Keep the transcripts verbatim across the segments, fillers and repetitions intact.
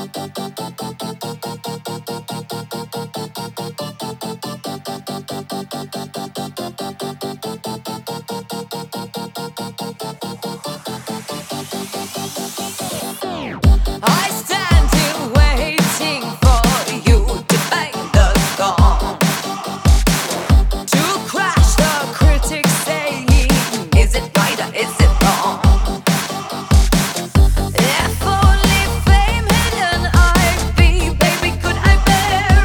I stand here waiting for you to bang the gong, to crash the critics saying, is it right or is it wrong? If only fame hidden I'd be, baby, could I bear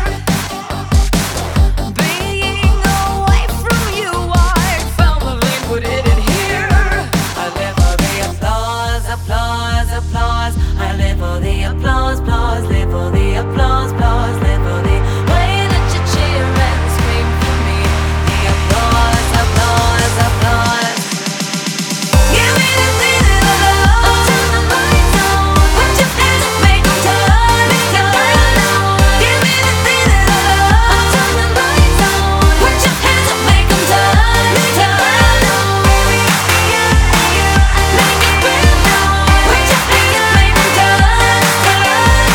being away from you? I firmly put it in here. I live for the applause, applause, applause. I live for the applause, applause, live for the applause, applause, live for the way that you cheer and scream for me. The applause, applause, applause. Give me the feeling of love. Turn the lights on. Put your hands up, make 'em turn, turn. Give me the feeling of love. Turn the lights on. Put your hands up, make 'em turn, turn. Make it real now. Put your hands up, make 'em turn, turn.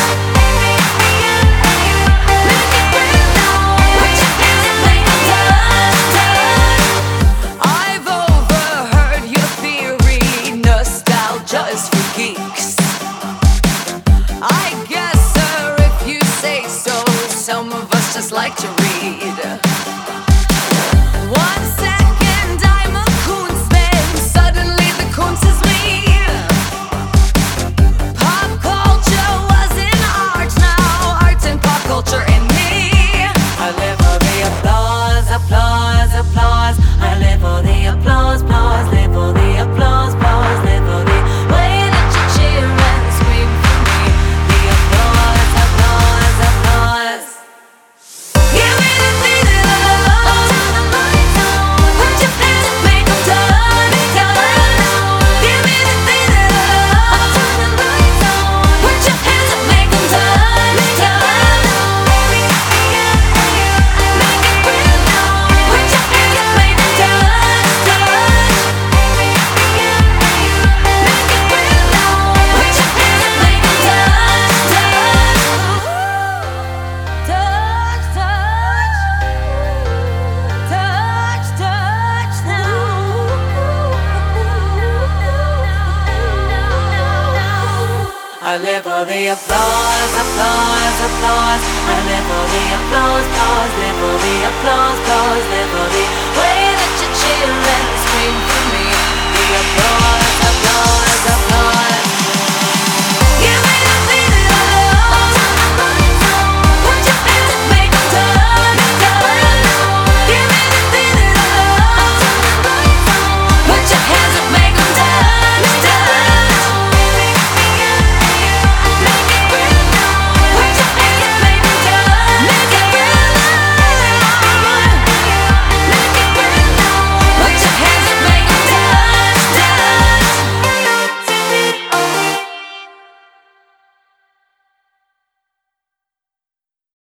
Make it real now. Put your hands up, make 'em turn, turn. I've overheard your theory, nostalgia is for geeks. I guess, sir, if you say so, some of us just like to read. One second I'm a Koonsman, suddenly the Koons is me. Pop culture was in art, now art and pop culture in me. I live for the applause, applause, applause. I live for the applause, applause, live for the applause, applause, live for the way that you cheer and scream for me. The applause, applause, applause. Give me the feeling of love. Turn the lights on. Put your hands up, make 'em turn, turn. Give me the feeling of love. Turn the lights on. Put your hands up, make 'em turn, turn. Make it real now. Put your hands up, make 'em turn, turn. Make it real now. Put your hands up, make 'em turn, turn. Touch, touch, touch, touch now. I live for the applause, applause, applause. I live for the applause, applause, live for the applause, applause, live for the way that you cheer and scream for me. The applause.